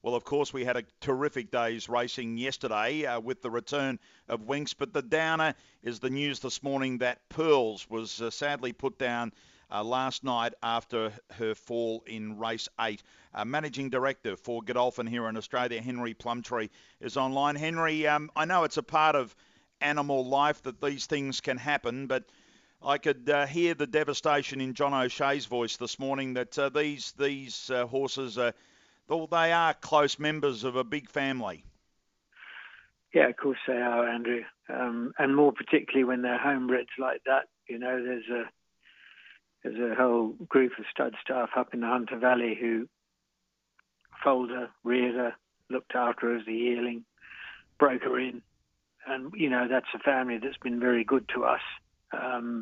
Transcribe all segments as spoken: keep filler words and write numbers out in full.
Well, of course, we had a terrific day's racing yesterday uh, with the return of Winks, but the downer is the news this morning that Pearls was uh, sadly put down uh, last night after her fall in race eight. Uh, Managing Director for Godolphin here in Australia, Henry Plumtree, is online. Henry, um, I know it's a part of animal life that these things can happen, but I could uh, hear the devastation in John O'Shea's voice this morning that uh, these these uh, horses are, well, they are close members of a big family. Yeah, of course they are, Andrew, um, and more particularly when they're homebreds like that. You know, there's a there's a whole group of stud staff up in the Hunter Valley who foaled her, reared her, looked after her as a yearling, broke her in, and you know that's a family that's been very good to us. Um,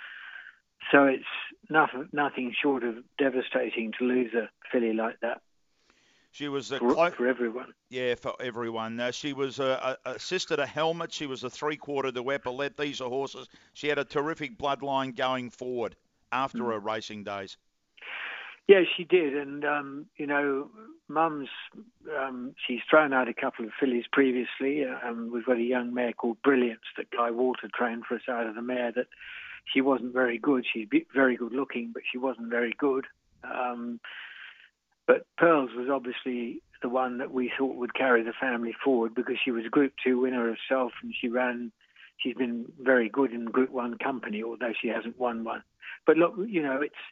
so it's nothing, nothing short of devastating to lose a filly like that. She was a for, clo- for everyone. Yeah, for everyone. Uh, she was a, a, assisted a helmet. She was a three-quarter to epaulet. These are horses. She had a terrific bloodline going forward after mm. her racing days. Yeah, she did. And, um, you know, Mum's, um, she's thrown out a couple of fillies previously. Um, we've got a young mare called Brilliance that Guy Walter trained for us out of the mare that she wasn't very good. She's very good looking, but she wasn't very good. Um, but Pearls was obviously the one that we thought would carry the family forward because she was a Group two winner herself and she ran, she's been very good in Group one company, although she hasn't won one. But look, you know, it's,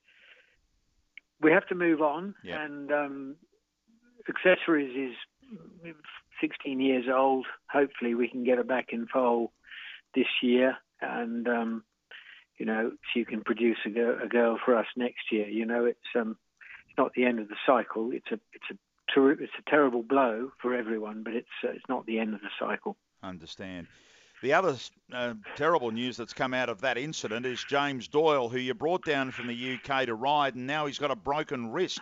we have to move on, yep. and um, Accessories is sixteen years old. Hopefully we can get her back in foal this year, and, um, you know, she can produce a girl, a girl for us next year. You know, it's um, it's not the end of the cycle. It's a it's a ter- it's a terrible blow for everyone, but it's uh, it's not the end of the cycle. Understand. The other uh, terrible news that's come out of that incident is James Doyle, who you brought down from the U K to ride, and now he's got a broken wrist.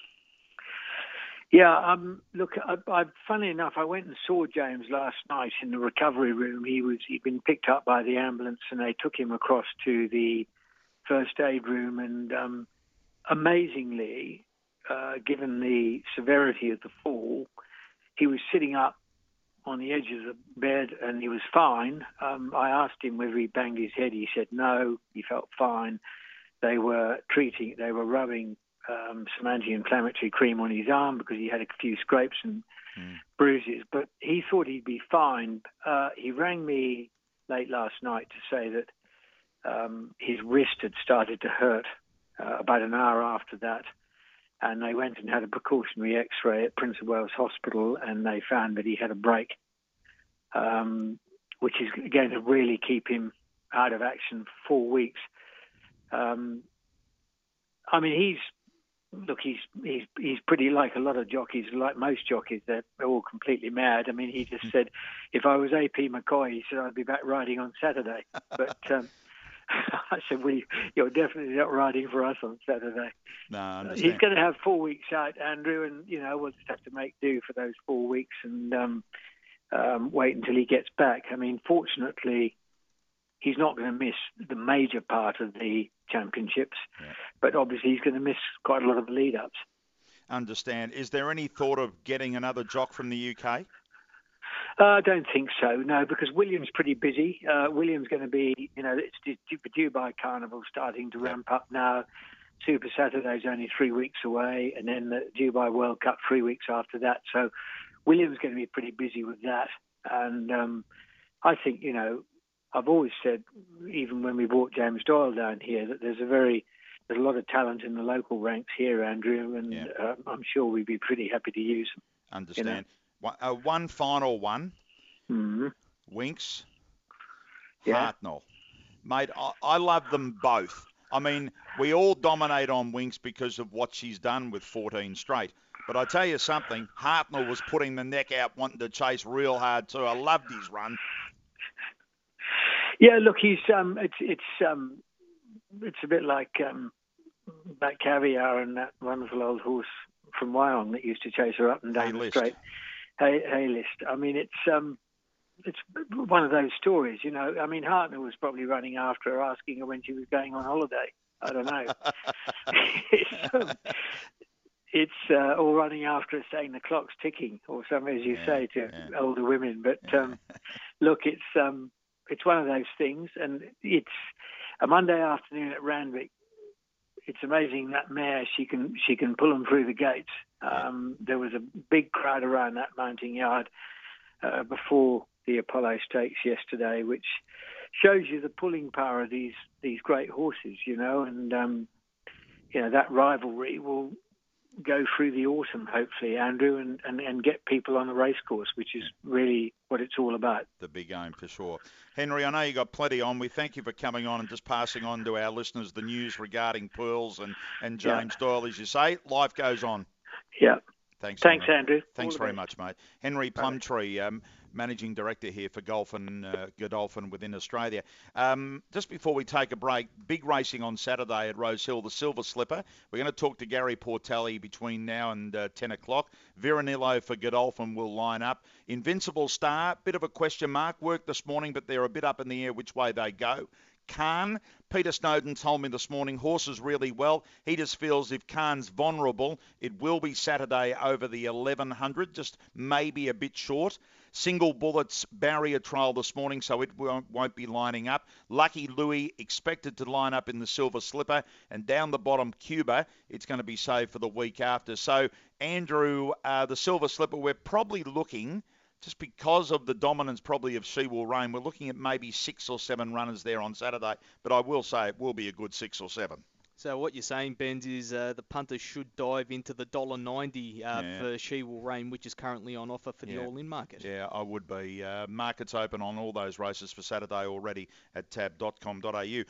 Yeah, um, look, I, I, funny enough, I went and saw James last night in the recovery room. He was he'd been picked up by the ambulance, and they took him across to the first aid room. And um, amazingly, uh, given the severity of the fall, he was sitting up on the edge of the bed and he was fine. Um, I asked him whether he banged his head. He said no, he felt fine. They were treating, they were rubbing um, some anti-inflammatory cream on his arm because he had a few scrapes and mm. bruises, but he thought he'd be fine. Uh, he rang me late last night to say that um, his wrist had started to hurt uh, about an hour after that. And they went and had a precautionary X-ray at Prince of Wales Hospital, and they found that he had a break, um, which is going to really keep him out of action for four weeks. Um, I mean, he's look, he's he's he's pretty like a lot of jockeys, like most jockeys. They're all completely mad. I mean, he just said, if I was A P McCoy, he said I'd be back riding on Saturday, but. Um, I said, well, you're definitely not riding for us on Saturday. No, I understand. He's going to have four weeks out, Andrew, and, you know, we'll just have to make do for those four weeks and um, um, wait until he gets back. I mean, fortunately, he's not going to miss the major part of the championships, yeah. but obviously he's going to miss quite a lot of the lead-ups. Understand. Is there any thought of getting another jock from the U K? Uh, I don't think so, no, because William's pretty busy. Uh, William's going to be, you know, it's the Dubai Carnival starting to ramp up now. Super Saturday's only three weeks away, and then the Dubai World Cup three weeks after that. So William's going to be pretty busy with that. And um, I think, you know, I've always said, even when we brought James Doyle down here, that there's a very, there's a lot of talent in the local ranks here, Andrew, and yeah. uh, I'm sure we'd be pretty happy to use them. Understand. You know? One, uh, one final one. Mm-hmm. Winks, yeah. Hartnell. Mate, I, I love them both. I mean, we all dominate on Winks because of what she's done with fourteen straight. But I tell you something, Hartnell was putting the neck out, wanting to chase real hard too. I loved his run. Yeah, look, he's um, it's it's um, it's a bit like um, that Caviar and that wonderful old horse from Wyong that used to chase her up and down the straight. Hay, Haylist. I mean, it's um, it's one of those stories, you know. I mean, Hartnell was probably running after her, asking her when she was going on holiday. I don't know. it's, um, it's uh, all running after us, saying the clock's ticking, or something, as you yeah, say to yeah. older women. But Yeah. um, look, it's um, it's one of those things, and it's a Monday afternoon at Randwick. It's amazing that mare, she can she can pull them through the gates. Um, yeah. There was a big crowd around that mounting yard uh, before the Apollo Stakes yesterday, which shows you the pulling power of these these great horses, you know, and um, you know that rivalry will go through the autumn, hopefully, Andrew, and, and, and get people on the racecourse, which is really what it's all about. The big aim, for sure. Henry, I know you got plenty on. We thank you for coming on and just passing on to our listeners the news regarding Pearls and, and James yeah. Doyle. As you say, life goes on. Yeah. Thanks, Thanks, Henry. Andrew. Thanks very much, mate. Henry Plumtree, um, Managing Director here for Golfin, uh, Godolphin within Australia. Um, just before we take a break, big racing on Saturday at Rose Hill, the Silver Slipper. We're going to talk to Gary Portelli between now and uh, ten o'clock. Veronillo for Godolphin will line up. Invincible Star, bit of a question mark. Worked this morning, but they're a bit up in the air which way they go. Khan, Peter Snowden told me this morning, horses really well. He just feels if Khan's vulnerable, it will be Saturday over the eleven hundred, just maybe a bit short. Single Bullets barrier trial this morning, so it won't, won't be lining up. Lucky Louis expected to line up in the Silver Slipper. And down the bottom, Cuba, it's going to be saved for the week after. So, Andrew, uh, the Silver Slipper, we're probably looking, just because of the dominance probably of She Will Reign, we're looking at maybe six or seven runners there on Saturday. But I will say it will be a good six or seven. So what you're saying, Benz, is uh, the punters should dive into the one dollar ninety uh, yeah. for She Will Reign, which is currently on offer for the yeah. all-in market. Yeah, I would be. Uh, markets open on all those races for Saturday already at tab dot com dot a u.